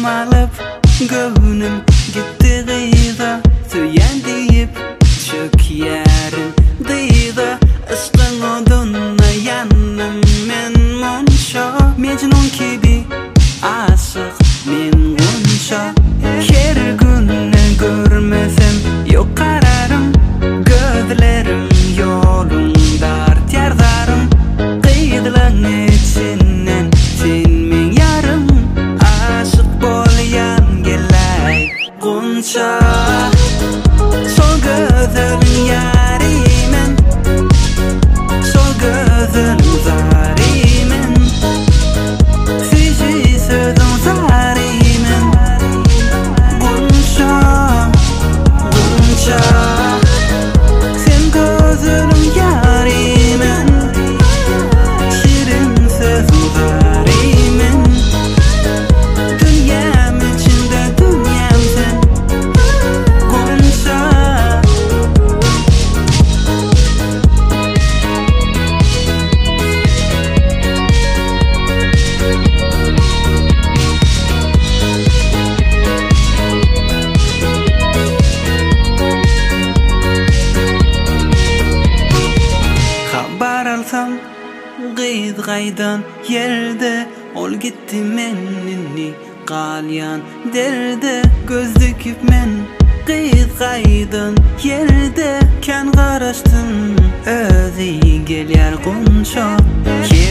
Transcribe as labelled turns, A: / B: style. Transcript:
A: alıp gönlüm gitti gıyda Söyyen deyip çök yerin deyda Aşkın odunna yanım men monşa Mecnun gibi aşık men gunşa Her günü görmesem yok kararım Gözlerim yolunda terdarım Kıydılan içinden sen men yarım Aşık bolyan gelay gunşa Sol gözüm yarimen Sol gözüm zarimen Fiji sözüm zarimen Gunşa, gunşa Sen gözüm yarimen Şirin sözüm zarimen Dünyam içinde dünyam sen Gunşa Habar alsam gıyt gaydan yerde Ol gitti menini qalyan derde Göz dikip men gıyt gaydan yerde Kan qarashtım özü gelyer gunşa